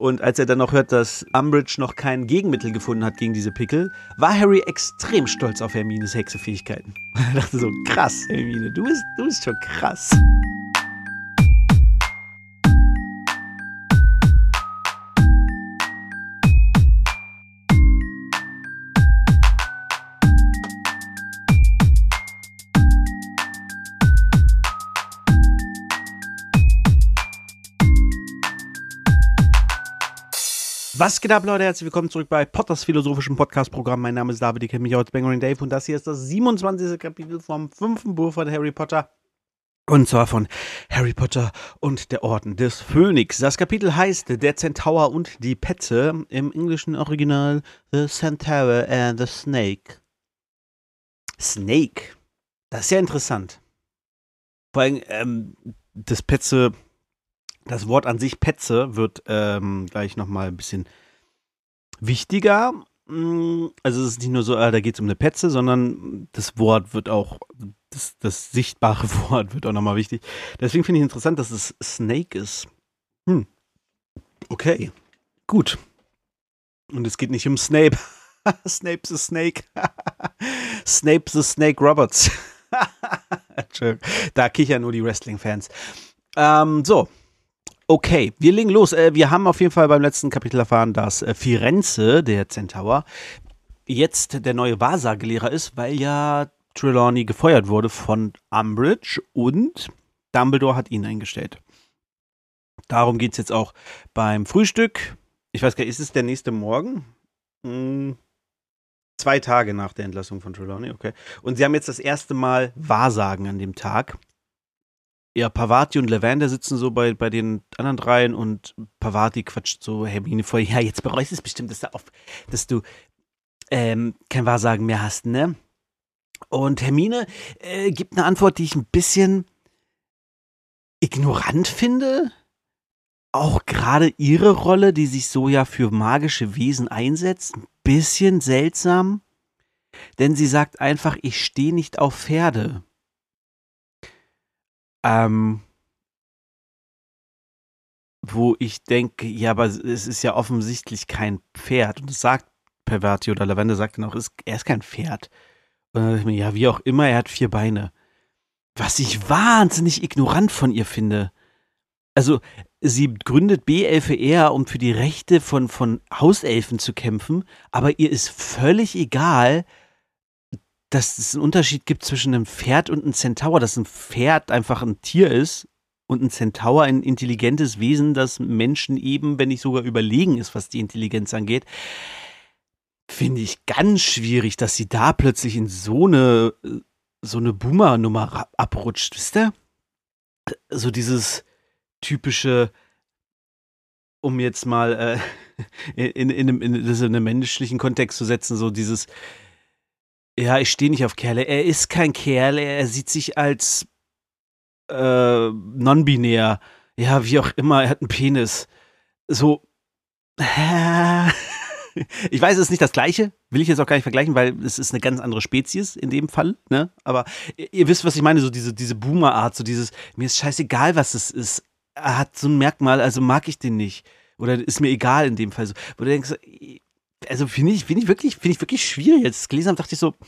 Und als er dann noch hört, dass Umbridge noch kein Gegenmittel gefunden hat gegen diese Pickel, war Harry extrem stolz auf Hermines Hexefähigkeiten. Er dachte so, krass, Hermine, du bist schon krass. Was geht ab, Leute? Herzlich willkommen zurück bei Potters philosophischem Podcast-Programm. Mein Name ist David, ich kenne mich als Bangering Dave und das hier ist das 27. Kapitel vom 5. Buch von Harry Potter. Und zwar von Harry Potter und der Orden des Phönix. Das Kapitel heißt Der Zentaur und die Petze, im englischen Original The Centaur and the Snake. Snake? Das ist ja interessant. Vor allem, das Petze... Das Wort an sich, Petze, wird gleich nochmal ein bisschen wichtiger. Also es ist nicht nur so, da geht es um eine Petze, sondern das Wort wird auch, das sichtbare Wort wird auch nochmal wichtig. Deswegen finde ich interessant, dass es Snake ist. Okay, gut. Und es geht nicht um Snape. Snape the Snake. Snape the Snake Roberts. Da kichern nur die Wrestling-Fans. So. Okay, wir legen los. Wir haben auf jeden Fall beim letzten Kapitel erfahren, dass Firenze, der Zentaur, jetzt der neue Wahrsagelehrer ist, weil ja Trelawney gefeuert wurde von Umbridge und Dumbledore hat ihn eingestellt. Darum geht es jetzt auch beim Frühstück. Ich weiß gar nicht, ist es der nächste Morgen? 2 Tage nach der Entlassung von Trelawney, okay. Und sie haben jetzt das erste Mal Wahrsagen an dem Tag. Ja, Pavati und Lavender sitzen so bei den anderen dreien und Pavati quatscht so Hermine vor. Ja, jetzt bereust du es bestimmt, dass du kein Wahrsagen mehr hast, ne? Und Hermine gibt eine Antwort, die ich ein bisschen ignorant finde. Auch gerade ihre Rolle, die sich so ja für magische Wesen einsetzt, ein bisschen seltsam. Denn sie sagt einfach, ich stehe nicht auf Pferde. Wo ich denke, ja, aber es ist ja offensichtlich kein Pferd. Und das sagt Pavati oder Lavender sagt dann auch, er ist kein Pferd. Und dann dachte ich mir, ja, wie auch immer, er hat 4 Beine. Was ich wahnsinnig ignorant von ihr finde. Also, sie gründet BLFR, um für die Rechte von Hauselfen zu kämpfen, aber ihr ist völlig egal, dass es einen Unterschied gibt zwischen einem Pferd und einem Zentaur, dass ein Pferd einfach ein Tier ist und ein Zentaur ein intelligentes Wesen, das Menschen eben, wenn nicht sogar überlegen ist, was die Intelligenz angeht, finde ich ganz schwierig, dass sie da plötzlich in so eine Boomer-Nummer abrutscht, wisst ihr? So dieses typische, um jetzt mal in einem menschlichen Kontext zu setzen, so dieses ja, ich stehe nicht auf Kerle. Er ist kein Kerl, er sieht sich als non-binär. Ja, wie auch immer, er hat einen Penis. So. Ich weiß, es ist nicht das Gleiche, will ich jetzt auch gar nicht vergleichen, weil es ist eine ganz andere Spezies in dem Fall, ne? Aber ihr wisst, was ich meine, so diese Boomer-Art, so dieses, mir ist scheißegal, was es ist. Er hat so ein Merkmal, also mag ich den nicht. Oder ist mir egal in dem Fall. So, wo du denkst, also finde ich wirklich schwierig. Als ich es gelesen habe, dachte ich so,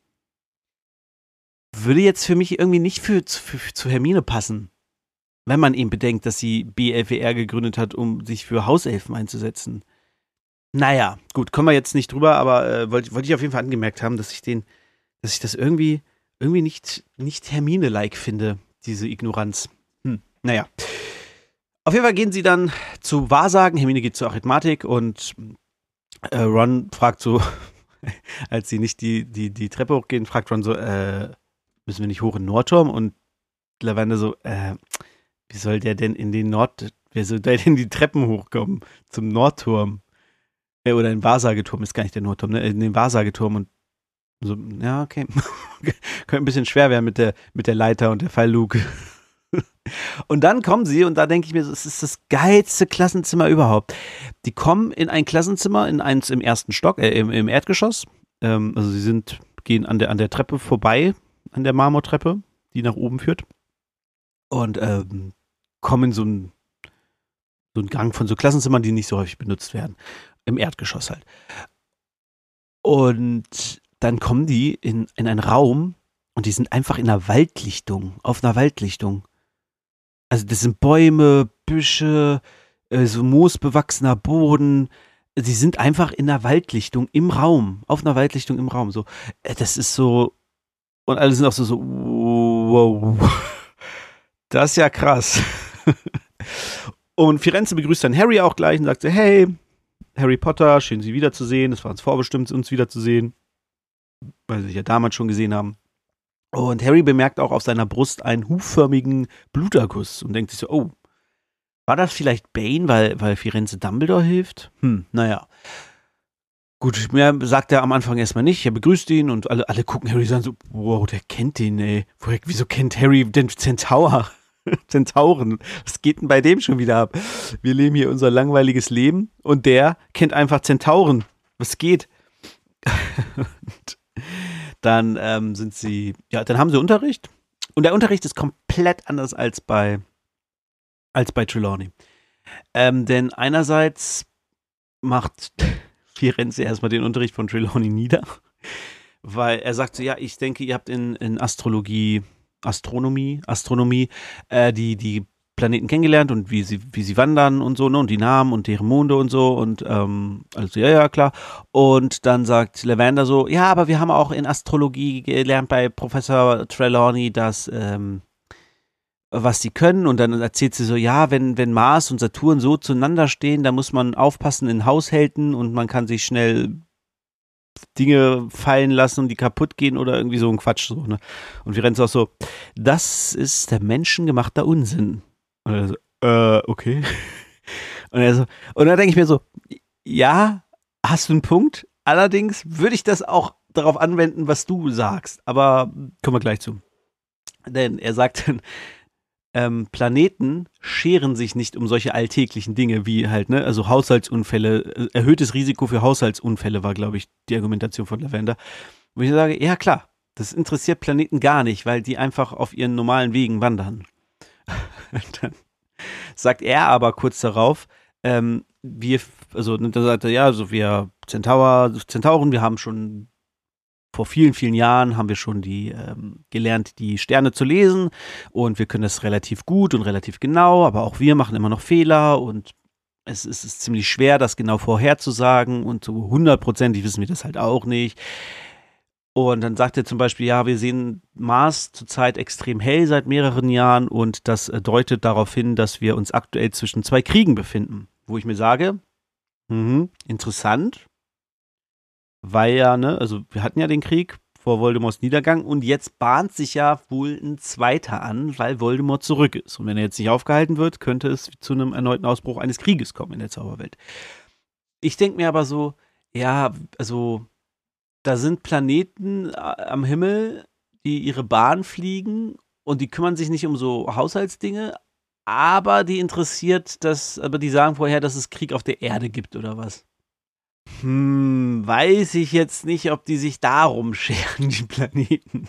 würde jetzt für mich irgendwie nicht zu Hermine passen. Wenn man eben bedenkt, dass sie BLWR gegründet hat, um sich für Hauselfen einzusetzen. Naja, gut, kommen wir jetzt nicht drüber, aber wollte ich auf jeden Fall angemerkt haben, dass ich das irgendwie nicht Hermine-like finde, diese Ignoranz. Naja. Auf jeden Fall gehen sie dann zu Wahrsagen, Hermine geht zur Arithmetik und Ron fragt so, als sie nicht die Treppe hochgehen, fragt Ron so, müssen wir nicht hoch in den Nordturm? Und Lavender so, wie soll der denn wer soll der denn die Treppen hochkommen zum Nordturm? Oder in den Wahrsageturm, ist gar nicht der Nordturm, ne? In den Wahrsageturm und so, ja, okay. Könnte ein bisschen schwer werden mit der Leiter und der Fallluke. Und dann kommen sie, und da denke ich mir, es ist das geilste Klassenzimmer überhaupt. Die kommen in ein Klassenzimmer, in eins im ersten Stock, im Erdgeschoss. Also sie gehen an der Treppe vorbei, an der Marmortreppe, die nach oben führt. Und kommen in so So ein Gang von so Klassenzimmern, die nicht so häufig benutzt werden. Im Erdgeschoss halt. Und dann kommen die in einen Raum und die sind einfach in einer Waldlichtung, auf einer Waldlichtung. Also das sind Bäume, Büsche, so moosbewachsener Boden. Die sind einfach in einer Waldlichtung im Raum, auf einer Waldlichtung im Raum. So, das ist so, und alle sind auch so, wow, das ist ja krass. Und Firenze begrüßt dann Harry auch gleich und sagt so, hey, Harry Potter, schön Sie wiederzusehen. Es war uns vorbestimmt, uns wiederzusehen, weil sie sich ja damals schon gesehen haben. Und Harry bemerkt auch auf seiner Brust einen hufförmigen Bluterguss und denkt sich so, oh, war das vielleicht Bane, weil Firenze Dumbledore hilft? Naja. Gut, mehr sagt er am Anfang erstmal nicht. Er begrüßt ihn und alle gucken Harry und sagen so, wow, der kennt ihn, ey. Wieso kennt Harry den Zentaur? Zentauren. Was geht denn bei dem schon wieder ab? Wir leben hier unser langweiliges Leben und der kennt einfach Zentauren. Was geht? Und dann dann haben sie Unterricht. Und der Unterricht ist komplett anders als bei Trelawney. Denn einerseits macht Firenze erstmal den Unterricht von Trelawney nieder, weil er sagt so, ja, ich denke, ihr habt in Astronomie, die Planeten kennengelernt und wie sie wandern und so, ne, und die Namen und deren Monde und so und also ja, klar. Und dann sagt Lavender so, ja, aber wir haben auch in Astrologie gelernt bei Professor Trelawney, dass was sie können, und dann erzählt sie so, ja, wenn Mars und Saturn so zueinander stehen, da muss man aufpassen in Haushalten und man kann sich schnell Dinge fallen lassen und die kaputt gehen oder irgendwie so ein Quatsch. So, ne? Und Firenze auch so, das ist der menschengemachter Unsinn. Und er so, okay. Und dann denke ich mir so, ja, hast du einen Punkt? Allerdings würde ich das auch darauf anwenden, was du sagst. Aber kommen wir gleich zu. Denn er sagt dann, Planeten scheren sich nicht um solche alltäglichen Dinge wie halt, ne, also Haushaltsunfälle, erhöhtes Risiko für Haushaltsunfälle war, glaube ich, die Argumentation von Lavender. Wo ich sage, ja klar, das interessiert Planeten gar nicht, weil die einfach auf ihren normalen Wegen wandern. Dann sagt er aber kurz darauf, dann sagt er, ja, also wir Zentauren, wir haben schon vor vielen, vielen Jahren haben wir schon gelernt, die Sterne zu lesen, und wir können das relativ gut und relativ genau, aber auch wir machen immer noch Fehler und es ist ziemlich schwer, das genau vorherzusagen, und so 100%ig wissen wir das halt auch nicht. Und dann sagt er zum Beispiel, ja, wir sehen Mars zurzeit extrem hell seit mehreren Jahren und das deutet darauf hin, dass wir uns aktuell zwischen zwei Kriegen befinden. Wo ich mir sage, interessant, weil ja, ne, also wir hatten ja den Krieg vor Voldemorts Niedergang und jetzt bahnt sich ja wohl ein zweiter an, weil Voldemort zurück ist. Und wenn er jetzt nicht aufgehalten wird, könnte es zu einem erneuten Ausbruch eines Krieges kommen in der Zauberwelt. Ich denke mir aber so, ja, also da sind Planeten am Himmel, die ihre Bahn fliegen und die kümmern sich nicht um so Haushaltsdinge, aber die sagen vorher, dass es Krieg auf der Erde gibt oder was. Weiß ich jetzt nicht, ob die sich darum scheren, die Planeten.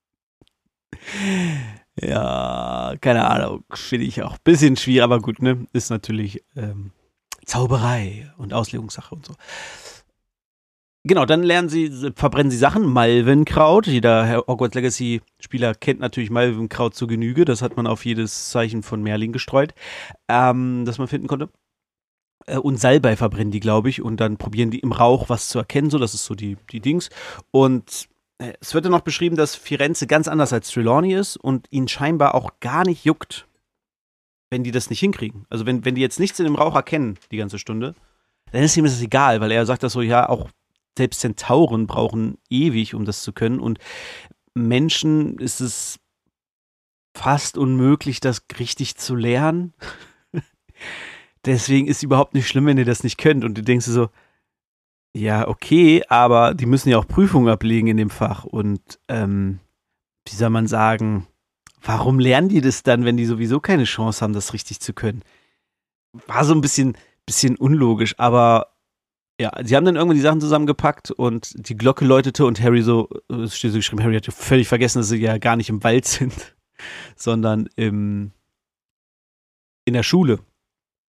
Ja, keine Ahnung, finde ich auch ein bisschen schwierig, aber gut, ne, ist natürlich Zauberei und Auslegungssache und so. Genau, dann verbrennen sie Sachen, Malvenkraut. Jeder Hogwarts Legacy-Spieler kennt natürlich Malvenkraut zur Genüge. Das hat man auf jedes Zeichen von Merlin gestreut, das man finden konnte. Und Salbei verbrennen die, glaube ich, und dann probieren die im Rauch was zu erkennen, so, das ist so die Dings. Und es wird dann noch beschrieben, dass Firenze ganz anders als Trelawney ist und ihn scheinbar auch gar nicht juckt, wenn die das nicht hinkriegen. Also wenn die jetzt nichts in dem Rauch erkennen, die ganze Stunde, dann ist ihm das egal, weil er sagt das so, ja, auch selbst Zentauren brauchen ewig, um das zu können, und Menschen ist es fast unmöglich, das richtig zu lernen. Deswegen ist es überhaupt nicht schlimm, wenn ihr das nicht könnt. Und du denkst dir so, ja, okay, aber die müssen ja auch Prüfungen ablegen in dem Fach. Und wie soll man sagen, warum lernen die das dann, wenn die sowieso keine Chance haben, das richtig zu können? War so ein bisschen unlogisch, aber ja, sie haben dann irgendwann die Sachen zusammengepackt und die Glocke läutete und Harry es steht so geschrieben, Harry hatte völlig vergessen, dass sie ja gar nicht im Wald sind, sondern in der Schule.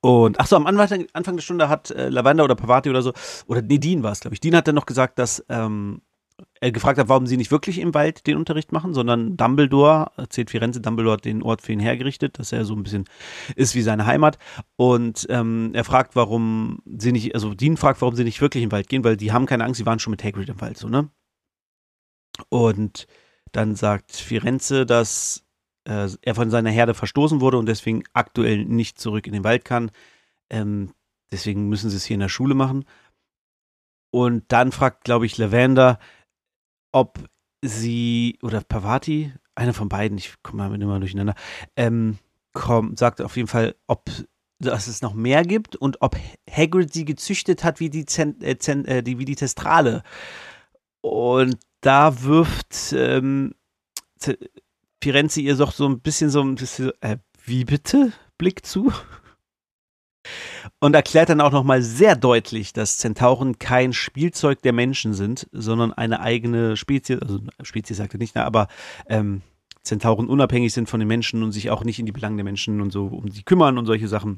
Und ach so, am Anfang der Stunde hat Lavender oder Parvati oder so, oder nee, Dean war es, glaube ich. Dean hat dann noch gesagt, dass er gefragt hat, warum sie nicht wirklich im Wald den Unterricht machen, sondern Dumbledore, erzählt Firenze, Dumbledore hat den Ort für ihn hergerichtet, dass er so ein bisschen ist wie seine Heimat. Und er fragt, warum sie nicht, also Dean fragt, warum sie nicht wirklich im Wald gehen, weil die haben keine Angst, sie waren schon mit Hagrid im Wald, so, ne? Und dann sagt Firenze, dass er von seiner Herde verstoßen wurde und deswegen aktuell nicht zurück in den Wald kann. Deswegen müssen sie es hier in der Schule machen. Und dann fragt, glaube ich, Lavender, ob sie, oder Parvati, eine von beiden, ich komme mal immer durcheinander, sagt auf jeden Fall, ob dass es noch mehr gibt und ob Hagrid sie gezüchtet hat wie die Testrale. Und da wirft Firenze ihr doch so ein bisschen wie bitte? Blick zu. Und erklärt dann auch nochmal sehr deutlich, dass Zentauren kein Spielzeug der Menschen sind, sondern eine eigene Spezies, also Spezies sagt er nicht, aber Zentauren unabhängig sind von den Menschen und sich auch nicht in die Belange der Menschen und so um sie kümmern und solche Sachen.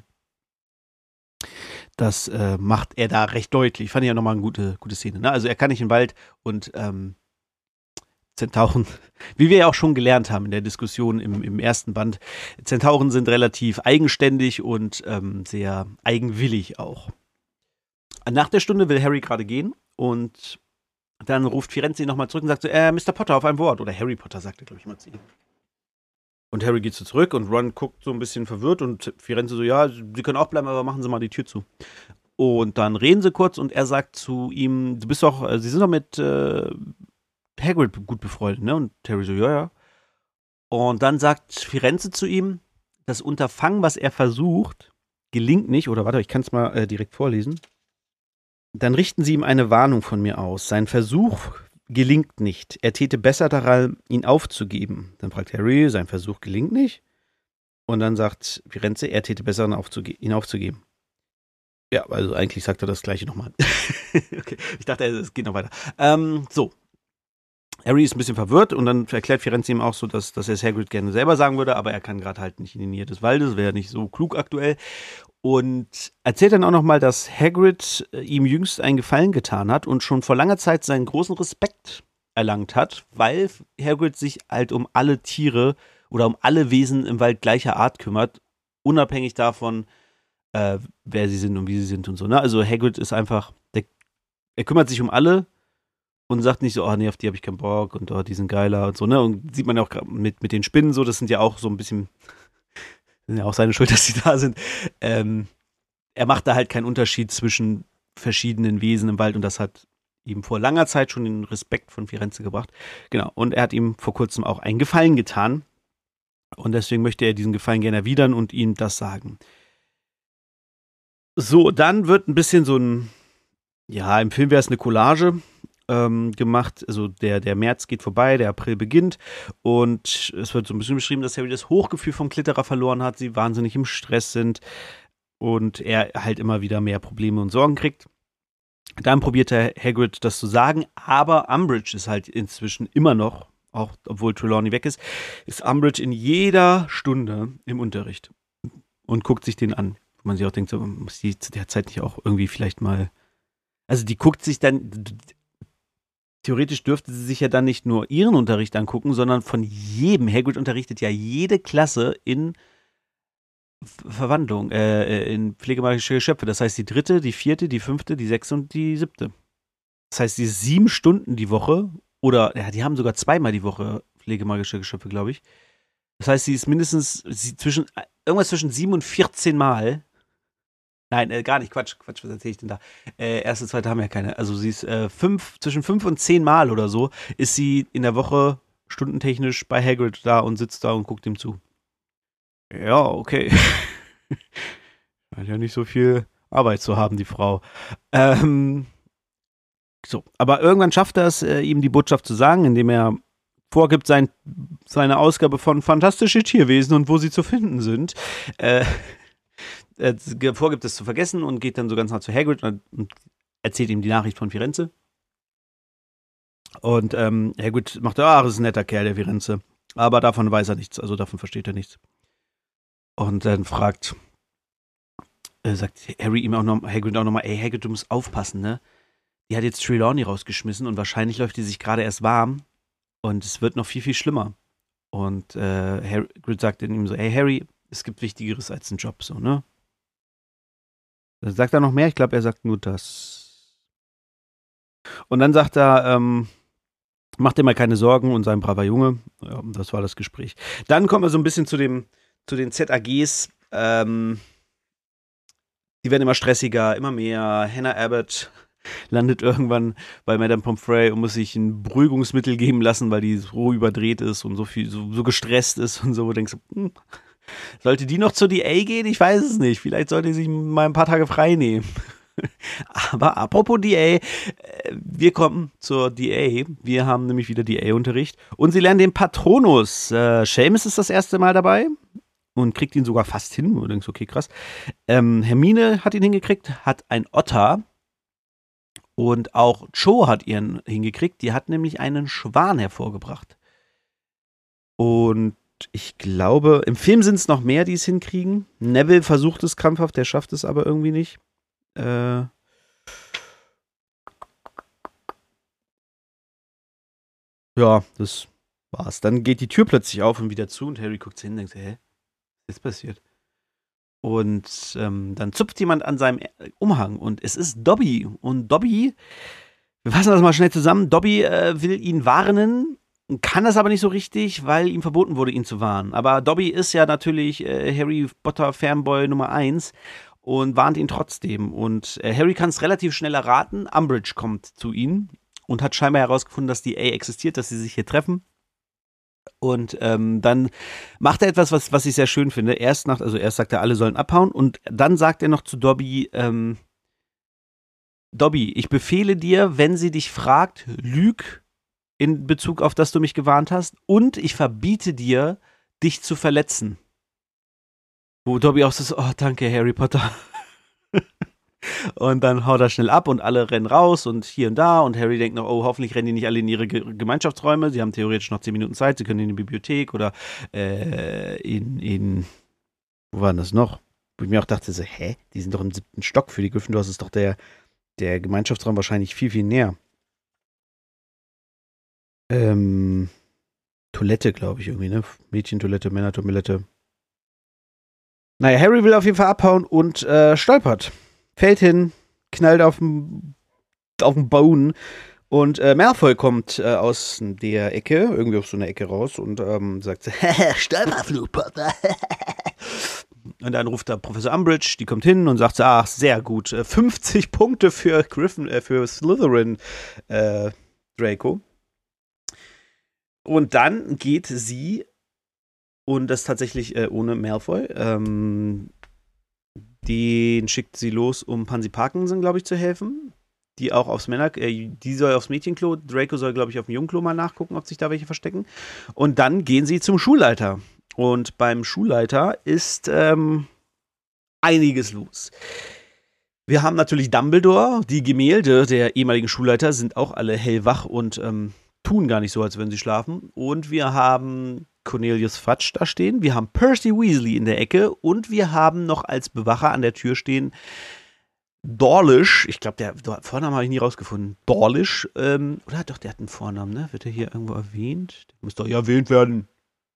Das macht er da recht deutlich. Fand ich ja nochmal eine gute Szene. Ne? Also er kann nicht in den Wald und Zentauren, wie wir ja auch schon gelernt haben in der Diskussion im ersten Band, Zentauren sind relativ eigenständig und sehr eigenwillig auch. Nach der Stunde will Harry gerade gehen und dann ruft Firenze ihn nochmal zurück und sagt so, Mr. Potter auf ein Wort. Oder Harry Potter, sagt er, glaube ich, mal zu ihm. Und Harry geht so zurück und Ron guckt so ein bisschen verwirrt und Firenze so, ja, Sie können auch bleiben, aber machen Sie mal die Tür zu. Und dann reden sie kurz und er sagt zu ihm, Sie sind doch mit Hagrid gut befreundet, ne? Und Harry so, ja, ja. Und dann sagt Firenze zu ihm, das Unterfangen, was er versucht, gelingt nicht, oder warte, ich kann es mal direkt vorlesen. Dann richten Sie ihm eine Warnung von mir aus. Sein Versuch gelingt nicht. Er täte besser daran, ihn aufzugeben. Dann fragt Harry, sein Versuch gelingt nicht. Und dann sagt Firenze, er täte besser daran, ihn aufzugeben. Ja, also eigentlich sagt er das Gleiche nochmal. Okay, ich dachte, es geht noch weiter. So. Harry ist ein bisschen verwirrt und dann erklärt Firenze ihm auch so, dass er es Hagrid gerne selber sagen würde, aber er kann gerade halt nicht in die Nähe des Waldes, wäre nicht so klug aktuell. Und erzählt dann auch nochmal, dass Hagrid ihm jüngst einen Gefallen getan hat und schon vor langer Zeit seinen großen Respekt erlangt hat, weil Hagrid sich halt um alle Tiere oder um alle Wesen im Wald gleicher Art kümmert, unabhängig davon, wer sie sind und wie sie sind und so. Ne? Also Hagrid ist einfach, er kümmert sich um alle und sagt nicht so, oh nee, auf die habe ich keinen Bock und oh, die sind geiler und so, ne? Und sieht man ja auch mit den Spinnen so, das sind ja auch so ein bisschen, sind ja auch seine Schuld, dass die da sind. Er macht da halt keinen Unterschied zwischen verschiedenen Wesen im Wald und das hat ihm vor langer Zeit schon den Respekt von Firenze gebracht. Genau, und er hat ihm vor kurzem auch einen Gefallen getan und deswegen möchte er diesen Gefallen gerne erwidern und ihm das sagen. So, dann wird ein bisschen so ein, ja, im Film wäre es eine Collage gemacht. Also der März geht vorbei, der April beginnt und es wird so ein bisschen beschrieben, dass Harry das Hochgefühl vom Klitterer verloren hat, sie wahnsinnig im Stress sind und er halt immer wieder mehr Probleme und Sorgen kriegt. Dann probiert Hagrid das zu sagen, aber Umbridge ist halt inzwischen immer noch, auch obwohl Trelawney weg ist Umbridge in jeder Stunde im Unterricht und guckt sich den an. Wo man sich auch denkt, so muss die zu der Zeit nicht auch irgendwie vielleicht mal, also die guckt sich dann, theoretisch dürfte sie sich ja dann nicht nur ihren Unterricht angucken, sondern von jedem. Hagrid unterrichtet ja jede Klasse in Verwandlung, in pflegemagische Geschöpfe. Das heißt die 3., die 4., die 5., die 6. und die 7. Das heißt, die 7 Stunden die Woche, oder ja, die haben sogar zweimal die Woche pflegemagische Geschöpfe, glaube ich. Das heißt, sie ist mindestens irgendwas zwischen 7 und 14 Mal. Nein, gar nicht, Quatsch, was erzähle ich denn da? Erste, zweite haben ja keine. Also sie ist zwischen 5 und 10 Mal oder so, ist sie in der Woche stundentechnisch bei Hagrid da und sitzt da und guckt ihm zu. Ja, okay. Scheint ja nicht so viel Arbeit zu haben, die Frau. So, aber irgendwann schafft er es, ihm die Botschaft zu sagen, indem er vorgibt, seine Ausgabe von Fantastische Tierwesen und wo sie zu finden sind. Vorgibt es zu vergessen und geht dann so ganz nah zu Hagrid und erzählt ihm die Nachricht von Firenze. Und Hagrid macht, das ist ein netter Kerl, der Firenze. Aber davon weiß er nichts, also davon versteht er nichts. Und dann fragt sagt Hagrid auch nochmal, ey Hagrid, du musst aufpassen, ne? Die hat jetzt Trelawney rausgeschmissen und wahrscheinlich läuft die sich gerade erst warm und es wird noch viel, viel schlimmer. Und Hagrid sagt dann ihm so, ey Harry, es gibt Wichtigeres als einen Job, so, ne? Sagt er noch mehr? Ich glaube, er sagt nur das. Und dann sagt er, mach dir mal keine Sorgen und sei ein braver Junge. Ja, das war das Gespräch. Dann kommen wir so ein bisschen zu den ZAGs. Die werden immer stressiger, immer mehr. Hannah Abbott landet irgendwann bei Madame Pomfrey und muss sich ein Beruhigungsmittel geben lassen, weil die so überdreht ist und so gestresst ist und so. Du denkst, sollte die noch zur DA gehen? Ich weiß es nicht. Vielleicht sollte sie sich mal ein paar Tage frei nehmen. Aber apropos DA, wir kommen zur DA. Wir haben nämlich wieder DA-Unterricht und sie lernen den Patronus. Seamus ist das erste Mal dabei und kriegt ihn sogar fast hin. Du denkst, okay, krass. Hermine hat ihn hingekriegt, hat ein Otter und auch Cho hat ihren hingekriegt. Die hat nämlich einen Schwan hervorgebracht. Und ich glaube, im Film sind es noch mehr, die es hinkriegen. Neville versucht es krampfhaft, der schafft es aber irgendwie nicht. Ja, das war's. Dann geht die Tür plötzlich auf und wieder zu und Harry guckt hin und denkt, hä, was ist passiert? Und dann zupft jemand an seinem Umhang und es ist Dobby. Und Dobby, wir fassen das mal schnell zusammen, Dobby will ihn warnen, kann das aber nicht so richtig, weil ihm verboten wurde, ihn zu warnen. Aber Dobby ist ja natürlich Harry Potter Fanboy Nummer 1 und warnt ihn trotzdem. Und Harry kann es relativ schnell erraten. Umbridge kommt zu ihm und hat scheinbar herausgefunden, dass die A existiert, dass sie sich hier treffen. Und dann macht er etwas, was ich sehr schön finde. Erst sagt er, alle sollen abhauen. Und dann sagt er noch zu Dobby, Dobby, ich befehle dir, wenn sie dich fragt, lüg in Bezug auf das du mich gewarnt hast. Und ich verbiete dir, dich zu verletzen. Wo Dobby auch so, oh, danke, Harry Potter. Und dann haut er schnell ab und alle rennen raus und hier und da. Und Harry denkt noch, oh, hoffentlich rennen die nicht alle in ihre Gemeinschaftsräume. Sie haben theoretisch noch 10 Minuten Zeit. Sie können in die Bibliothek oder wo war denn das noch? Wo ich mir auch dachte, so, hä? Die sind doch im 7. Stock. Für die Gryffindors ist doch der Gemeinschaftsraum wahrscheinlich viel, viel näher. Toilette, glaube ich, irgendwie, ne? Mädchentoilette, Männertoilette. Naja, Harry will auf jeden Fall abhauen und stolpert. Fällt hin, knallt auf den Boden und Malfoy kommt aus der Ecke, irgendwie auf so eine Ecke raus und sagt, Stolperflug, Potter. Und dann ruft da Professor Umbridge, die kommt hin und sagt, ach, sehr gut, 50 Punkte für für Slytherin, Draco. Und dann geht sie, und das tatsächlich ohne Malfoy, den schickt sie los, um Pansy Parkinson, glaube ich, zu helfen. Die auch die soll aufs Mädchenklo, Draco soll, glaube ich, auf dem Jungklo mal nachgucken, ob sich da welche verstecken. Und dann gehen sie zum Schulleiter. Und beim Schulleiter ist einiges los. Wir haben natürlich Dumbledore. Die Gemälde der ehemaligen Schulleiter sind auch alle hellwach und tun gar nicht so, als würden sie schlafen. Und wir haben Cornelius Fudge da stehen. Wir haben Percy Weasley in der Ecke. Und wir haben noch als Bewacher an der Tür stehen Dawlish. Ich glaube, der Vornamen habe ich nie rausgefunden. Dawlish. Oder doch, der hat einen Vornamen, ne? Wird er hier irgendwo erwähnt? Der muss doch ja erwähnt werden.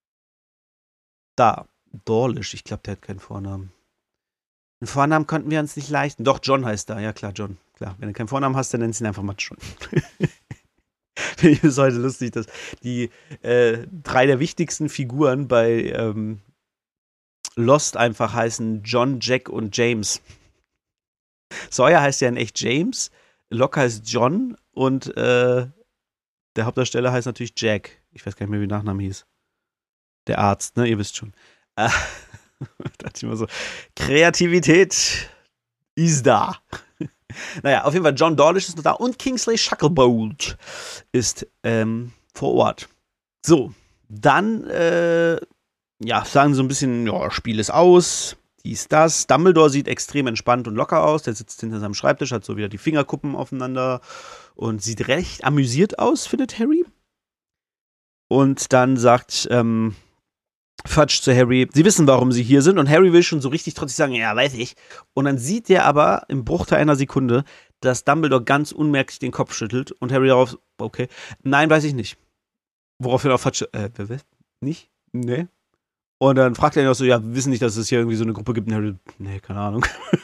Da. Dawlish. Ich glaube, der hat keinen Vornamen. Einen Vornamen konnten wir uns nicht leisten. Doch, John heißt da. Ja, klar, John. Klar, wenn du keinen Vornamen hast, dann nennst du ihn einfach mal John. Finde ich bis heute lustig, dass die 3 der wichtigsten Figuren bei Lost einfach heißen John, Jack und James. Sawyer heißt ja in echt James, Locke heißt John und der Hauptdarsteller heißt natürlich Jack. Ich weiß gar nicht mehr, wie der Nachname hieß. Der Arzt, ne? Ihr wisst schon. Da dachte ich immer so, Kreativität ist da. Naja, auf jeden Fall, John Dawlish ist noch da und Kingsley Shacklebolt ist vor Ort. So, dann sagen sie so ein bisschen, ja, Spiel ist aus, dies, das. Dumbledore sieht extrem entspannt und locker aus. Der sitzt hinter seinem Schreibtisch, hat so wieder die Fingerkuppen aufeinander und sieht recht amüsiert aus, findet Harry. Und dann sagt Fudge zu Harry, sie wissen, warum sie hier sind und Harry will schon so richtig trotzig sagen, ja, weiß ich. Und dann sieht er aber im Bruchteil einer Sekunde, dass Dumbledore ganz unmerklich den Kopf schüttelt und Harry darauf, okay, nein, weiß ich nicht. Woraufhin auch Fudge, nicht? Nee. Und dann fragt er ihn auch so, ja, wir wissen nicht, dass es hier irgendwie so eine Gruppe gibt und Harry, nee, keine Ahnung.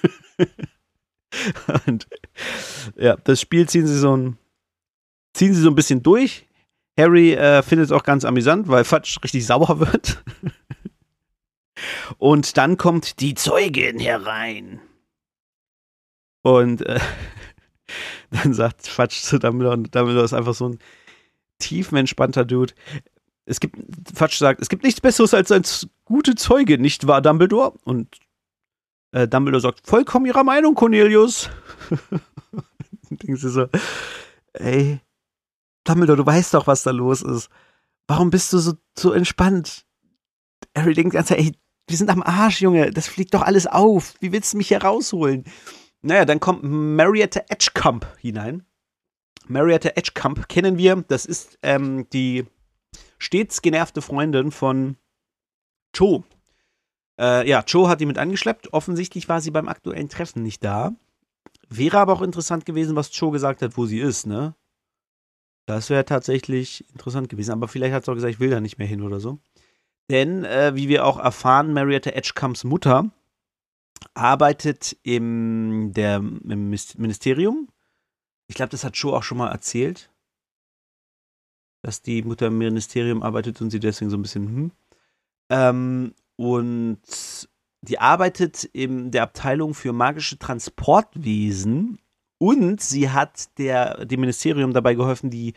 Und ja, das Spiel ziehen sie so ein bisschen durch. Harry findet es auch ganz amüsant, weil Fudge richtig sauer wird. Und dann kommt die Zeugin herein. Und dann sagt Fudge zu Dumbledore, und Dumbledore ist einfach so ein tiefenentspannter Dude. Fudge sagt, es gibt nichts Besseres als eine gute Zeuge, nicht wahr, Dumbledore? Und Dumbledore sagt, vollkommen ihrer Meinung, Cornelius. Denkst du so, ey, Dumbledore, du weißt doch, was da los ist. Warum bist du so entspannt? Harry denkt ganz, ey, wir sind am Arsch, Junge. Das fliegt doch alles auf. Wie willst du mich hier rausholen? Naja, dann kommt Marietta Edgecombe hinein. Marietta Edgecombe kennen wir. Das ist die stets genervte Freundin von Cho. Cho hat die mit angeschleppt. Offensichtlich war sie beim aktuellen Treffen nicht da. Wäre aber auch interessant gewesen, was Cho gesagt hat, wo sie ist, ne? Das wäre tatsächlich interessant gewesen. Aber vielleicht hat sie auch gesagt, ich will da nicht mehr hin oder so. Denn, wie wir auch erfahren, Marietta Edgecombes Mutter arbeitet im Ministerium. Ich glaube, das hat Cho auch schon mal erzählt, dass die Mutter im Ministerium arbeitet und sie deswegen so ein bisschen und die arbeitet in der Abteilung für magische Transportwesen und sie hat dem Ministerium dabei geholfen, die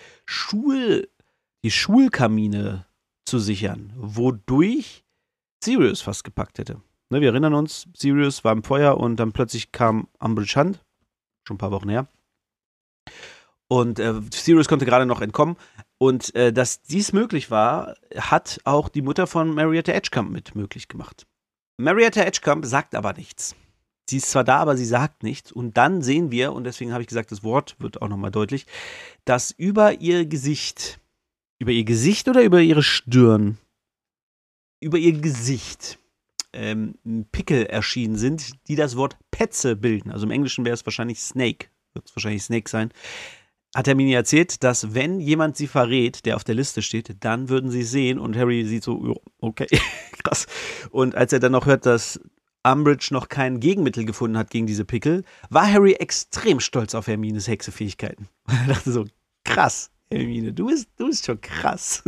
Schulkamine zu sichern, wodurch Sirius fast gepackt hätte. Ne, wir erinnern uns, Sirius war im Feuer und dann plötzlich kam Umbridge Hand, schon ein paar Wochen her. Und Sirius konnte gerade noch entkommen. Und dass dies möglich war, hat auch die Mutter von Marietta Edgecombe mit möglich gemacht. Marietta Edgecombe sagt aber nichts. Sie ist zwar da, aber sie sagt nichts. Und dann sehen wir, und deswegen habe ich gesagt, das Wort wird auch nochmal deutlich, dass über ihr Gesicht oder über ihre Stirn, über ihr Gesicht Pickel erschienen sind, die das Wort Petze bilden. Also im Englischen wäre es wahrscheinlich Snake. Wird es wahrscheinlich Snake sein. Hat Hermine erzählt, dass wenn jemand sie verrät, der auf der Liste steht, dann würden sie es sehen und Harry sieht so, okay, krass. Und als er dann noch hört, dass Umbridge noch kein Gegenmittel gefunden hat gegen diese Pickel, war Harry extrem stolz auf Hermines Hexefähigkeiten. Er dachte so, krass, Hermine, du bist schon krass.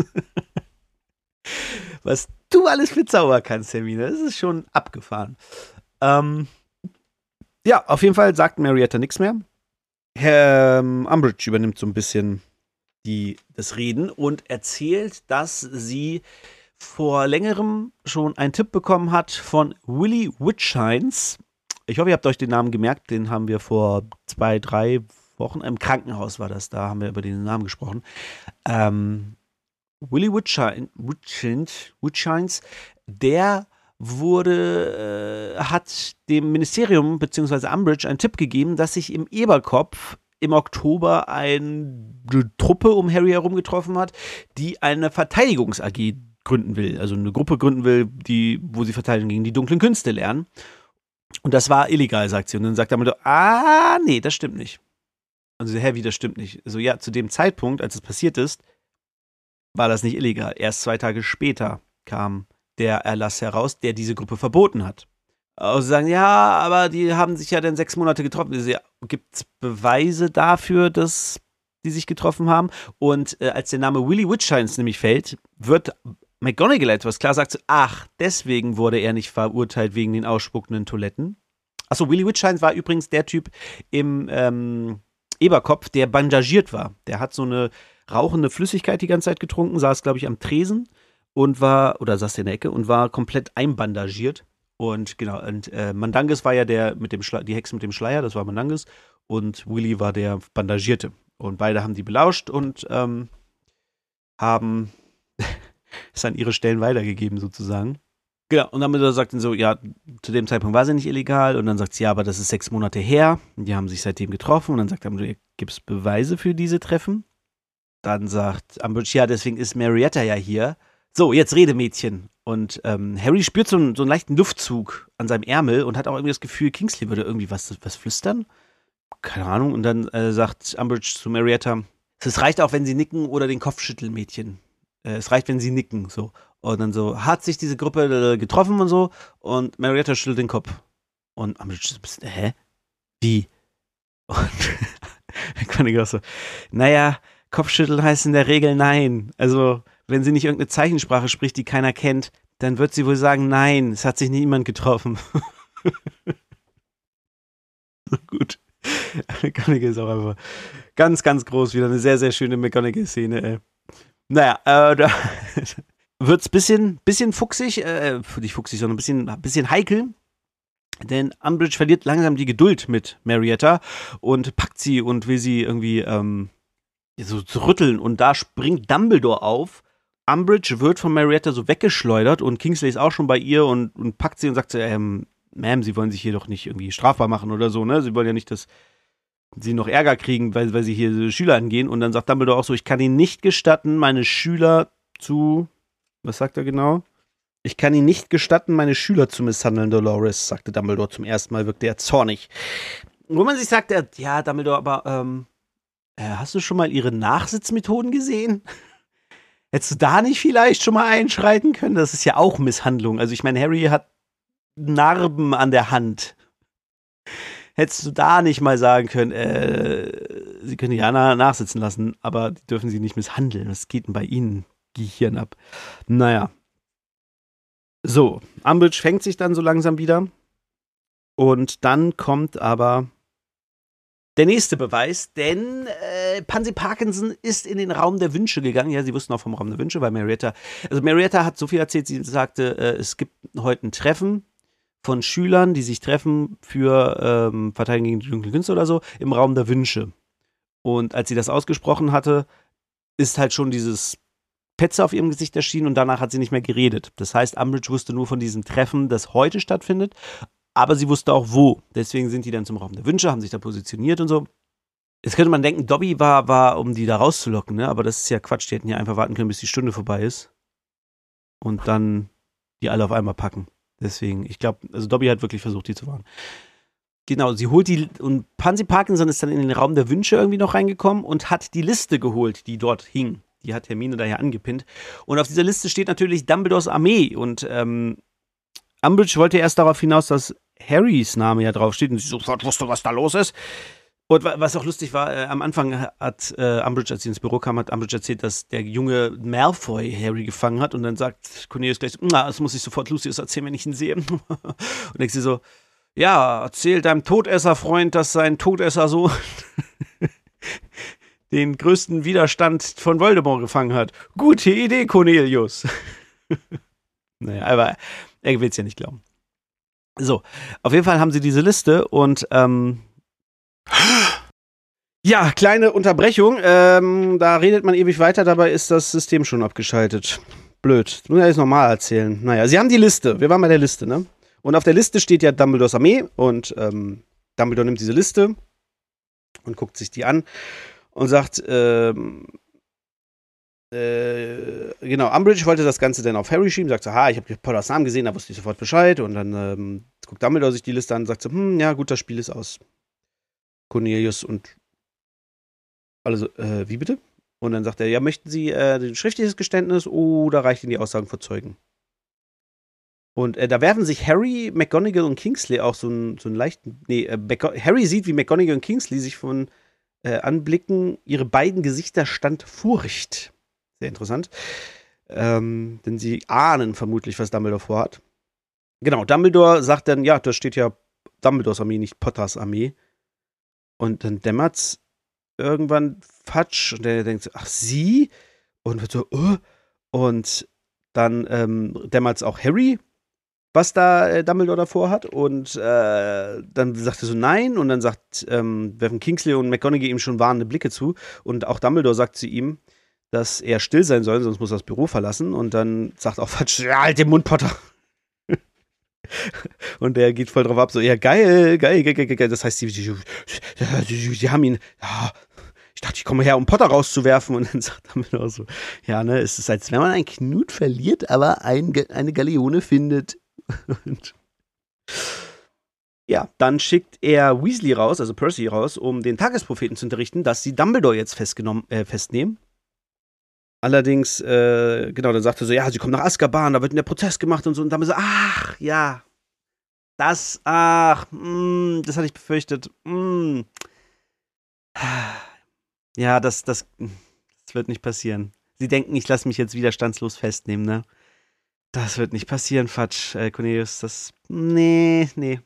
Was du alles für Zauber kannst, Hermine, das ist schon abgefahren. Ja, auf jeden Fall sagt Marietta nichts mehr. Herr Umbridge übernimmt so ein bisschen das Reden und erzählt, dass sie vor längerem schon einen Tipp bekommen hat von Willie Witchines. Ich hoffe, ihr habt euch den Namen gemerkt. Den haben wir vor 2-3 Wochen im Krankenhaus war das. Da haben wir über den Namen gesprochen. Willie Witchines, der hat dem Ministerium bzw. Umbridge einen Tipp gegeben, dass sich im Eberkopf im Oktober eine Truppe um Harry herum getroffen hat, die eine Verteidigungs-AG gründen will. Also eine Gruppe gründen will, wo sie Verteidigung gegen die dunklen Künste lernen. Und das war illegal, sagt sie. Und dann sagt Dumbledore, nee, das stimmt nicht. Also, wie, das stimmt nicht? Also ja, zu dem Zeitpunkt, als es passiert ist, war das nicht illegal. Erst 2 Tage später kam der Erlass heraus, der diese Gruppe verboten hat. Also sagen, ja, aber die haben sich ja dann 6 Monate getroffen. Also, ja, gibt es Beweise dafür, dass die sich getroffen haben? Und als der Name Willie Witchines nämlich fällt, wird McGonagall etwas klar, sagt, deswegen wurde er nicht verurteilt wegen den ausspuckenden Toiletten. Achso, Willie Witchines war übrigens der Typ im Eberkopf, der bandagiert war. Der hat so eine rauchende Flüssigkeit die ganze Zeit getrunken, saß, glaube ich, am Tresen und saß in der Ecke und war komplett einbandagiert. Und genau, und Mandanges war ja die Hexe mit dem Schleier, das war Mandanges. Und Willy war der Bandagierte. Und beide haben die belauscht und haben es an ihre Stellen weitergegeben, sozusagen. Genau, und dann sagt dann so, ja, zu dem Zeitpunkt war sie nicht illegal. Und dann sagt sie, ja, aber das ist 6 Monate her. Und die haben sich seitdem getroffen. Und dann sagt er, gibt es Beweise für diese Treffen? Dann sagt Umbridge, ja, deswegen ist Marietta ja hier. So, jetzt rede, Mädchen. Und Harry spürt so einen leichten Luftzug an seinem Ärmel und hat auch irgendwie das Gefühl, Kingsley würde irgendwie was flüstern. Keine Ahnung. Und dann sagt Umbridge zu Marietta, es reicht auch, wenn sie nicken oder den Kopf schütteln, Mädchen. Es reicht, wenn sie nicken, so. Und dann so, hat sich diese Gruppe getroffen und so. Und Marietta schüttelt den Kopf. Und Umbridge so ein bisschen, hä? Wie? Und McGonagall so, naja, Kopfschütteln heißt in der Regel nein. Also, wenn sie nicht irgendeine Zeichensprache spricht, die keiner kennt, dann wird sie wohl sagen, nein, es hat sich niemand getroffen. So gut. McGonagall ist auch einfach ganz, ganz groß. Wieder eine sehr, sehr schöne McGonagall-Szene, ey. Naja, da wird's bisschen fuchsig, nicht fuchsig, sondern ein bisschen heikel. Denn Umbridge verliert langsam die Geduld mit Marietta und packt sie und will sie irgendwie so zu rütteln. Und da springt Dumbledore auf. Umbridge wird von Marietta so weggeschleudert und Kingsley ist auch schon bei ihr und packt sie und sagt, Ma'am, Sie wollen sich hier doch nicht irgendwie strafbar machen oder so, ne? Sie wollen ja nicht, dass sie noch Ärger kriegen, weil sie hier so Schüler angehen. Und dann sagt Dumbledore auch so, ich kann Ihnen nicht gestatten, meine Schüler zu, was sagt er genau? Ich kann Ihnen nicht gestatten, meine Schüler zu misshandeln, Dolores, sagte Dumbledore zum ersten Mal, wirkte er zornig. Wo man sich sagt, ja, Dumbledore, aber, hast du schon mal Ihre Nachsitzmethoden gesehen? Hättest du da nicht vielleicht schon mal einschreiten können? Das ist ja auch Misshandlung. Also ich meine, Harry hat Narben an der Hand. Hättest du da nicht mal sagen können, sie können die Anna nachsitzen lassen, aber die dürfen sie nicht misshandeln. Was geht denn bei ihnen Gehirn ab? Naja. So, Umbridge fängt sich dann so langsam wieder. Und dann kommt aber der nächste Beweis, denn Pansy Parkinson ist in den Raum der Wünsche gegangen. Ja, sie wussten auch vom Raum der Wünsche, weil Marietta hat so viel erzählt, sie sagte, es gibt heute ein Treffen von Schülern, die sich treffen für Verteidigung gegen die dunklen Künste oder so, im Raum der Wünsche. Und als sie das ausgesprochen hatte, ist halt schon dieses Petze auf ihrem Gesicht erschienen und danach hat sie nicht mehr geredet. Das heißt, Umbridge wusste nur von diesem Treffen, das heute stattfindet, aber sie wusste auch wo. Deswegen sind die dann zum Raum der Wünsche, haben sich da positioniert und so. Jetzt könnte man denken, Dobby war um die da rauszulocken, ne? Aber das ist ja Quatsch. Die hätten ja einfach warten können, bis die Stunde vorbei ist. Und dann die alle auf einmal packen. Deswegen, ich glaube, also Dobby hat wirklich versucht, die zu warnen. Genau, sie holt die, und Pansy Parkinson ist dann in den Raum der Wünsche irgendwie noch reingekommen und hat die Liste geholt, die dort hing. Die hat Hermine daher angepinnt. Und auf dieser Liste steht natürlich Dumbledores Armee. Und Umbridge wollte erst darauf hinaus, dass Harrys Name ja draufsteht und sie sofort wusste, was da los ist. Und was auch lustig war, am Anfang hat Umbridge, als sie ins Büro kam, hat Umbridge erzählt, dass der junge Malfoy Harry gefangen hat. Und dann sagt Cornelius gleich, das muss ich sofort Lucius erzählen, wenn ich ihn sehe. Und ich sie so, ja, erzähl deinem Todesser-Freund, dass sein Todesser-Sohn den größten Widerstand von Voldemort gefangen hat. Gute Idee, Cornelius. Naja, aber er will es ja nicht glauben. So, auf jeden Fall haben sie diese Liste und ja, kleine Unterbrechung. Da redet man ewig weiter, dabei ist das System schon abgeschaltet. Blöd. Das muss ich alles normal erzählen. Naja, sie haben die Liste. Wir waren bei der Liste, ne? Und auf der Liste steht ja Dumbledores Armee und Dumbledore nimmt diese Liste und guckt sich die an und sagt, genau, Umbridge wollte das Ganze dann auf Harry schieben, sagt so, ich habe Potters Namen gesehen, da wusste ich sofort Bescheid und dann guckt Dumbledore sich die Liste an und sagt so, ja gut, das Spiel ist aus. Cornelius und also, wie bitte? Und dann sagt er, ja, möchten Sie ein schriftliches Geständnis oder reicht Ihnen die Aussagen vor Zeugen? Und da werfen sich Harry, McGonagall und Kingsley auch so einen leichten, Harry sieht, wie McGonagall und Kingsley sich von anblicken, ihre beiden Gesichter stand Furcht. Sehr interessant. Denn sie ahnen vermutlich, was Dumbledore vorhat. Genau, Dumbledore sagt dann, ja, da steht ja Dumbledores Armee, nicht Potters Armee. Und dann dämmert's irgendwann Fatsch und der denkt so, ach, sie? Und wird so, Und dann dämmert's auch Harry, was da Dumbledore davor hat. Und dann sagt er so, nein. Und dann werfen Kingsley und McGonagall ihm schon warnende Blicke zu. Und auch Dumbledore sagt zu ihm, dass er still sein soll, sonst muss er das Büro verlassen. Und dann sagt auch Fatsch, ja, halt den Mund, Potter. Und der geht voll drauf ab, so, ja, geil. Das heißt, sie haben ihn, ja, ich dachte, ich komme her, um Potter rauszuwerfen. Und dann sagt Dumbledore so, ja, ne, es ist, als wenn man einen Knut verliert, aber eine Galeone findet. Und ja, dann schickt er Weasley raus, also Percy raus, um den Tagespropheten zu unterrichten, dass sie Dumbledore jetzt festnehmen. Allerdings, genau, dann sagt er so, ja, sie kommen nach Azkaban, da wird der Prozess gemacht und so. Und Dumbledore so, ach, ja, das hatte ich befürchtet. Ja, das wird nicht passieren. Sie denken, ich lasse mich jetzt widerstandslos festnehmen, ne? Das wird nicht passieren, Fatsch, Cornelius. Nee.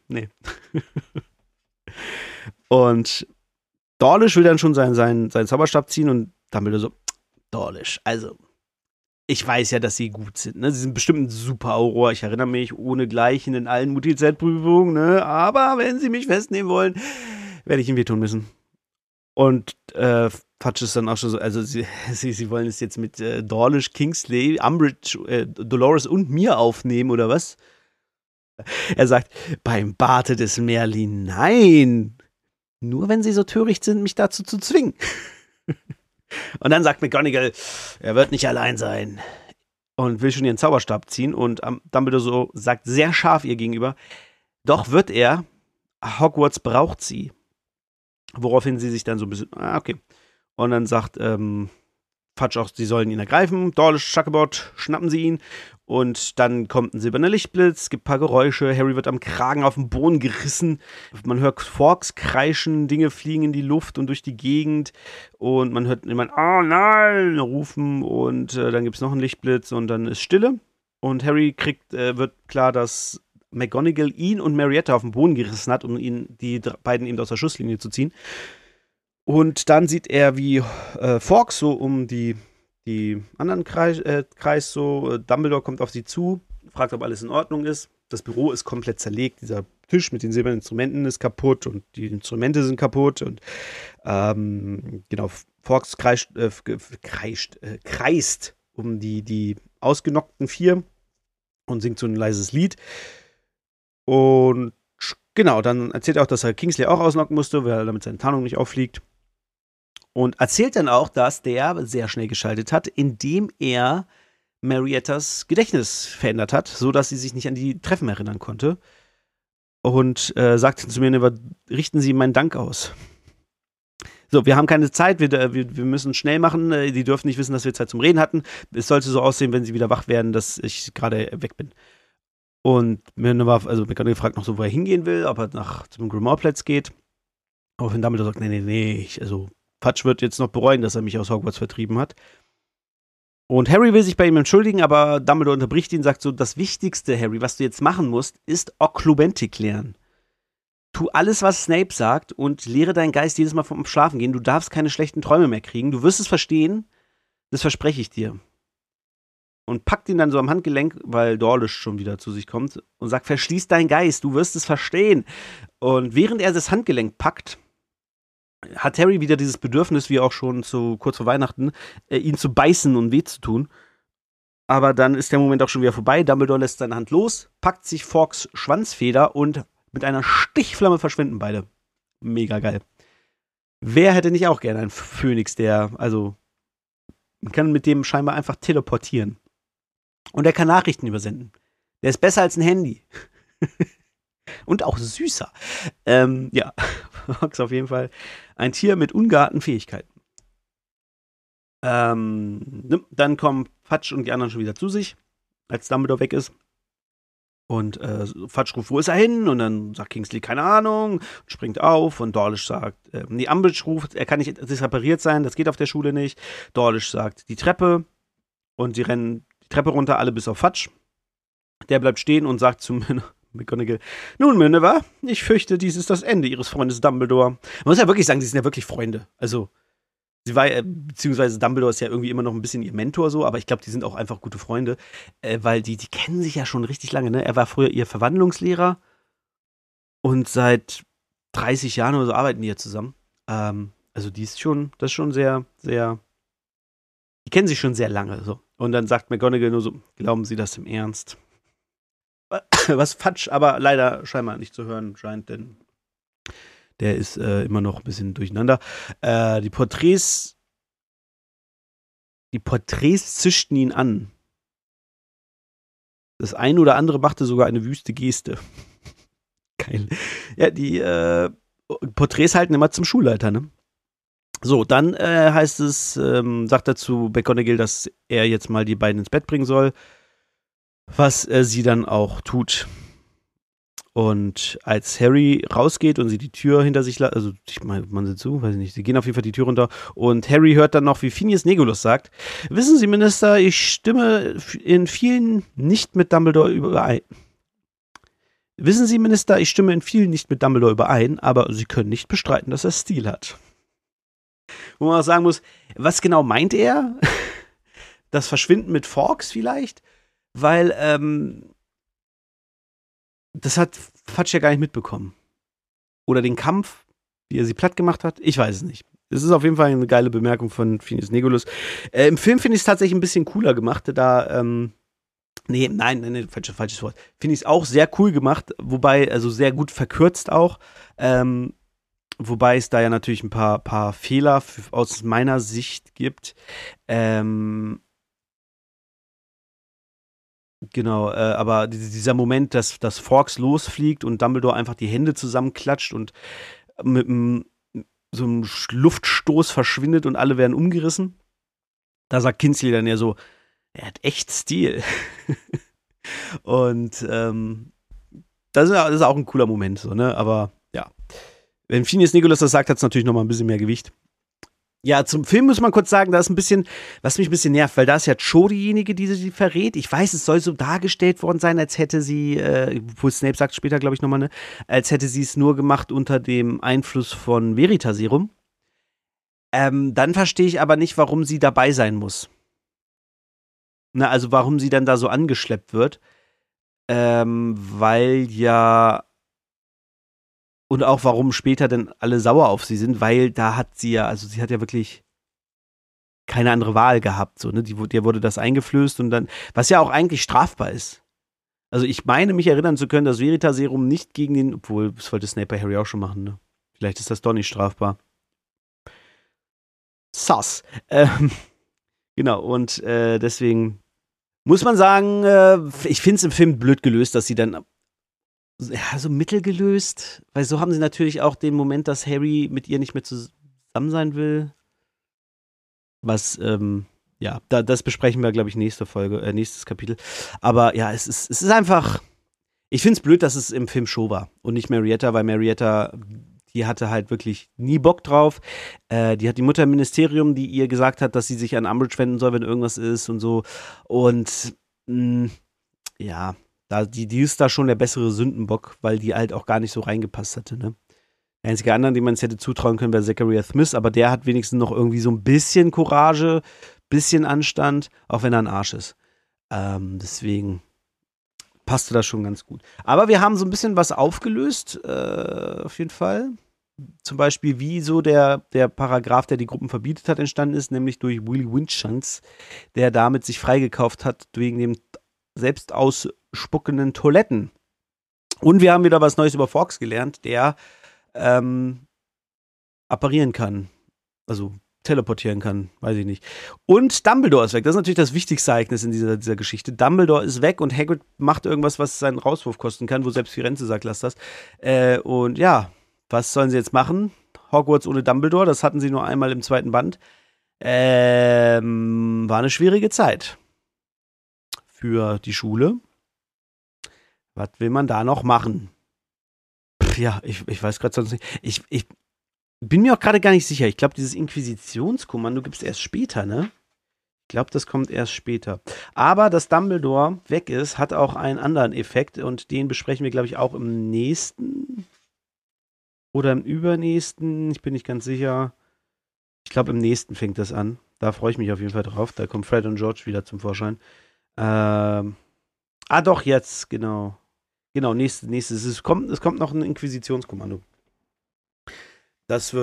Und Dawlish will dann schon seinen Zauberstab ziehen und Dumbledore so, Dawlish, also, ich weiß ja, dass sie gut sind, ne? Sie sind bestimmt ein super Auror, ich erinnere mich, ohnegleichen in allen Multizeitprüfungen, ne? Aber wenn sie mich festnehmen wollen, werde ich ihm wehtun müssen. Und Fatsch ist dann auch schon so, also sie wollen es jetzt mit Dawlish, Kingsley, Umbridge, Dolores und mir aufnehmen, oder was? Er sagt, beim Barte des Merlin, nein. Nur wenn sie so töricht sind, mich dazu zu zwingen. Und dann sagt McGonagall, er wird nicht allein sein. Und will schon ihren Zauberstab ziehen. Und Dumbledore so sagt sehr scharf ihr gegenüber, doch wird er, Hogwarts braucht sie. Woraufhin sie sich dann so ein bisschen, okay. Und dann sagt Fatsch auch, sie sollen ihn ergreifen. Dawlish, Shuckabot, schnappen sie ihn. Und dann kommt ein silberner Lichtblitz, es gibt ein paar Geräusche, Harry wird am Kragen auf den Boden gerissen. Man hört Fawkes kreischen, Dinge fliegen in die Luft und durch die Gegend. Und man hört jemand, oh nein, rufen. Und dann gibt es noch einen Lichtblitz und dann ist Stille. Und Harry wird klar, dass McGonagall ihn und Marietta auf den Boden gerissen hat, um die beiden eben aus der Schusslinie zu ziehen. Und dann sieht er, wie Fawkes so um die anderen Kreis so, Dumbledore kommt auf sie zu, fragt, ob alles in Ordnung ist. Das Büro ist komplett zerlegt, dieser Tisch mit den silbernen Instrumenten ist kaputt und die Instrumente sind kaputt und genau, Fawkes kreist um die ausgenockten 4 und singt so ein leises Lied. Und genau, dann erzählt er auch, dass er Kingsley auch ausnocken musste, weil er damit seine Tarnung nicht auffliegt. Und erzählt dann auch, dass der sehr schnell geschaltet hat, indem er Mariettas Gedächtnis verändert hat, sodass sie sich nicht an die Treffen erinnern konnte. Und sagt zu mir, richten Sie meinen Dank aus. So, wir haben keine Zeit, wir müssen schnell machen. Die dürfen nicht wissen, dass wir Zeit zum Reden hatten. Es sollte so aussehen, wenn sie wieder wach werden, dass ich gerade weg bin. Und McGonagall fragt noch so, wo er hingehen will, ob er zum Grimoire-Platz geht. Aber wenn Dumbledore sagt, nee, Fatsch wird jetzt noch bereuen, dass er mich aus Hogwarts vertrieben hat. Und Harry will sich bei ihm entschuldigen, aber Dumbledore unterbricht ihn und sagt so, das Wichtigste, Harry, was du jetzt machen musst, ist Okklumentik lernen. Tu alles, was Snape sagt und lehre deinen Geist jedes Mal vom Schlafen gehen. Du darfst keine schlechten Träume mehr kriegen. Du wirst es verstehen, das verspreche ich dir. Und packt ihn dann so am Handgelenk, weil Dawlish schon wieder zu sich kommt und sagt, verschließ deinen Geist, du wirst es verstehen. Und während er das Handgelenk packt, hat Harry wieder dieses Bedürfnis, wie auch schon kurz vor Weihnachten, ihn zu beißen und weh zu tun. Aber dann ist der Moment auch schon wieder vorbei. Dumbledore lässt seine Hand los, packt sich Fawkes Schwanzfeder und mit einer Stichflamme verschwinden beide. Mega geil. Wer hätte nicht auch gerne einen Phönix, man kann mit dem scheinbar einfach teleportieren. Und er kann Nachrichten übersenden. Der ist besser als ein Handy. Und auch süßer. Ja, Fawkes auf jeden Fall ein Tier mit ungeahnten Fähigkeiten. Dann kommen Fatsch und die anderen schon wieder zu sich, als Dumbledore weg ist. Und Fatsch ruft, wo ist er hin? Und dann sagt Kingsley, keine Ahnung, springt auf. Und Dawlish sagt, Umbridge ruft, er kann nicht repariert sein, das geht auf der Schule nicht. Dawlish sagt, die Treppe. Und sie rennen die Treppe runter, alle bis auf Fatsch. Der bleibt stehen und sagt zu McGonagall, nun, Minerva, ich fürchte, dies ist das Ende Ihres Freundes Dumbledore. Man muss ja wirklich sagen, die sind ja wirklich Freunde. Also, beziehungsweise Dumbledore ist ja irgendwie immer noch ein bisschen ihr Mentor so, aber ich glaube, die sind auch einfach gute Freunde, weil die kennen sich ja schon richtig lange, ne? Er war früher ihr Verwandlungslehrer und seit 30 Jahren oder so arbeiten die ja zusammen. Also, das ist schon sehr, sehr, die kennen sich schon sehr lange, so. Und dann sagt McGonagall nur so, glauben Sie das im Ernst? Was Fatsch aber leider scheinbar nicht zu hören scheint, denn Der ist immer noch ein bisschen durcheinander. Die Porträts zischten ihn an. Das eine oder andere machte sogar eine wüste Geste. Geil. Ja, die Porträts halten immer zum Schulleiter, ne? So, dann heißt es, sagt er zu McGonagall, dass er jetzt mal die beiden ins Bett bringen soll, was sie dann auch tut. Und als Harry rausgeht und sie die Tür hinter sich also ich meine, man sieht zu, weiß ich nicht, sie gehen auf jeden Fall die Tür runter und Harry hört dann noch, wie Phineas Negulus sagt, wissen Sie, Minister, ich stimme in vielen nicht mit Dumbledore überein. Wissen Sie, Minister, ich stimme in vielen nicht mit Dumbledore überein, aber Sie können nicht bestreiten, dass er Stil hat. Wo man auch sagen muss, was genau meint er? Das Verschwinden mit Fawkes vielleicht? Weil, das hat Fudge ja gar nicht mitbekommen. Oder den Kampf, wie er sie platt gemacht hat. Ich weiß es nicht. Es ist auf jeden Fall eine geile Bemerkung von Phineas Negulus. Im Film finde ich es tatsächlich ein bisschen cooler gemacht. Nein, falsches Wort. Finde ich es auch sehr cool gemacht. Wobei, also sehr gut verkürzt auch. Wobei es da ja natürlich ein paar Fehler aus meiner Sicht gibt. Genau, aber dieser Moment, dass Fawkes losfliegt und Dumbledore einfach die Hände zusammenklatscht und mit so einem Luftstoß verschwindet und alle werden umgerissen. Da sagt Kingsley dann ja so, er hat echt Stil. Und das ist auch ein cooler Moment, so, ne? Aber ja. Wenn Phineas Negulus das sagt, hat es natürlich noch mal ein bisschen mehr Gewicht. Ja, zum Film muss man kurz sagen, da ist ein bisschen, was mich ein bisschen nervt, weil da ist ja Cho diejenige, die sie verrät. Ich weiß, es soll so dargestellt worden sein, als hätte sie, obwohl Snape sagt später, glaube ich, nochmal, ne, als hätte sie es nur gemacht unter dem Einfluss von Veritaserum. Dann verstehe ich aber nicht, warum sie dabei sein muss. Na, also warum sie dann da so angeschleppt wird. Weil ja. Und auch warum später denn alle sauer auf sie sind, weil da hat sie ja, also sie hat ja wirklich keine andere Wahl gehabt, so, ne? Der wurde das eingeflößt und dann, was ja auch eigentlich strafbar ist. Also ich meine, mich erinnern zu können, dass Veritaserum nicht gegen den, obwohl, das wollte Snape bei Harry auch schon machen, ne? Vielleicht ist das doch nicht strafbar. Sass. Genau, und deswegen muss man sagen, ich finde es im Film blöd gelöst, dass sie dann ja, so mittelgelöst, weil so haben sie natürlich auch den Moment, dass Harry mit ihr nicht mehr zusammen sein will. Was, ja, das besprechen wir, glaube ich, nächstes Kapitel. Aber ja, es ist einfach, ich finde es blöd, dass es im Film Show war und nicht Marietta, weil Marietta, die hatte halt wirklich nie Bock drauf. Die hat die Mutter im Ministerium, die ihr gesagt hat, dass sie sich an Umbridge wenden soll, wenn irgendwas ist und so. Und, ja, die ist da schon der bessere Sündenbock, weil die halt auch gar nicht so reingepasst hatte, ne? Der einzige andere, dem man es hätte zutrauen können, wäre Zachariah Smith, aber der hat wenigstens noch irgendwie so ein bisschen Courage, bisschen Anstand, auch wenn er ein Arsch ist. Deswegen passte das schon ganz gut. Aber wir haben so ein bisschen was aufgelöst, auf jeden Fall. Zum Beispiel, wie so der Paragraph, der die Gruppen verbietet hat, entstanden ist, nämlich durch Willy Winchance, der damit sich freigekauft hat wegen dem selbst ausspuckenden Toiletten. Und wir haben wieder was Neues über Fawkes gelernt, der apparieren kann. Also teleportieren kann, weiß ich nicht. Und Dumbledore ist weg. Das ist natürlich das wichtigste Ereignis in dieser Geschichte. Dumbledore ist weg und Hagrid macht irgendwas, was seinen Rauswurf kosten kann, wo selbst Firenze sagt, lass das. Und ja, was sollen sie jetzt machen? Hogwarts ohne Dumbledore, das hatten sie nur einmal im zweiten Band. War eine schwierige Zeit für die Schule. Was will man da noch machen? Ja, ich weiß gerade sonst nicht. Ich bin mir auch gerade gar nicht sicher. Ich glaube, dieses Inquisitionskommando gibt es erst später, ne? Ich glaube, das kommt erst später. Aber dass Dumbledore weg ist, hat auch einen anderen Effekt und den besprechen wir, glaube ich, auch im nächsten oder im übernächsten. Ich bin nicht ganz sicher. Ich glaube, im nächsten fängt das an. Da freue ich mich auf jeden Fall drauf. Da kommen Fred und George wieder zum Vorschein. Doch, jetzt, genau. Genau, nächstes. Es kommt noch ein Inquisitionskommando. Jetzt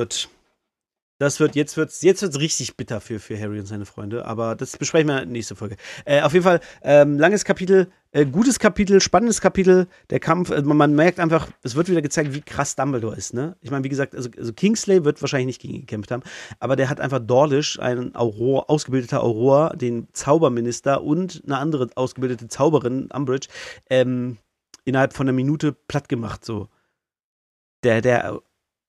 wird's richtig bitter für Harry und seine Freunde, aber das besprechen wir in der nächsten Folge. Auf jeden Fall, langes Kapitel, Gutes Kapitel, spannendes Kapitel, der Kampf, man merkt einfach, es wird wieder gezeigt, wie krass Dumbledore ist, ne? Ich meine, wie gesagt, also Kingsley wird wahrscheinlich nicht gegen ihn gekämpft haben, aber der hat einfach Dawlish, ein ausgebildeter Auror, den Zauberminister und eine andere ausgebildete Zauberin, Umbridge, innerhalb von einer Minute platt gemacht, so. Der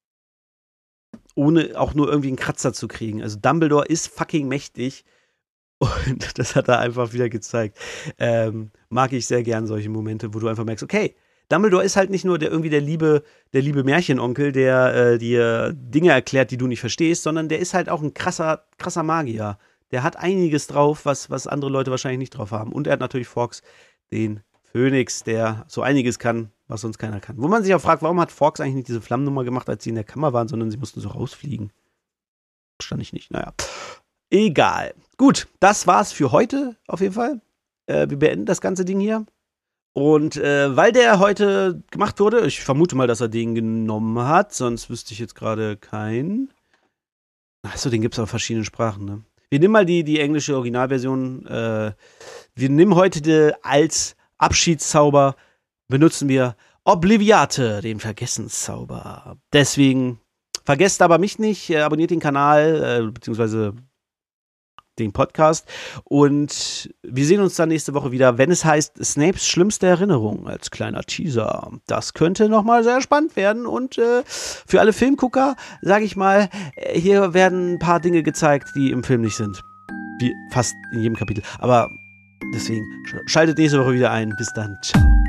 ohne auch nur irgendwie einen Kratzer zu kriegen. Also Dumbledore ist fucking mächtig. Und das hat er einfach wieder gezeigt. Mag ich sehr gern solche Momente, wo du einfach merkst, okay, Dumbledore ist halt nicht nur der liebe Märchenonkel, der dir Dinge erklärt, die du nicht verstehst, sondern der ist halt auch ein krasser Magier. Der hat einiges drauf, was andere Leute wahrscheinlich nicht drauf haben. Und er hat natürlich Fawkes, den Phönix, der so einiges kann, was sonst keiner kann. Wo man sich auch fragt, warum hat Fawkes eigentlich nicht diese Flammennummer gemacht, als sie in der Kammer waren, sondern sie mussten so rausfliegen. Verstand ich nicht. Naja. Egal. Gut, das war's für heute auf jeden Fall. Wir beenden das ganze Ding hier. Und weil der heute gemacht wurde, ich vermute mal, dass er den genommen hat, sonst wüsste ich jetzt gerade keinen. Achso, den gibt's auf verschiedenen Sprachen, ne? Wir nehmen mal die englische Originalversion. Wir nehmen heute als Abschiedszauber, benutzen wir Obliviate, den Vergessenszauber. Deswegen vergesst aber mich nicht, abonniert den Kanal, beziehungsweise den Podcast. Und wir sehen uns dann nächste Woche wieder, wenn es heißt Snapes schlimmste Erinnerung als kleiner Teaser. Das könnte nochmal sehr spannend werden. Und für alle Filmgucker, sage ich mal, hier werden ein paar Dinge gezeigt, die im Film nicht sind. Wie fast in jedem Kapitel. Aber deswegen schaltet nächste Woche wieder ein. Bis dann. Ciao.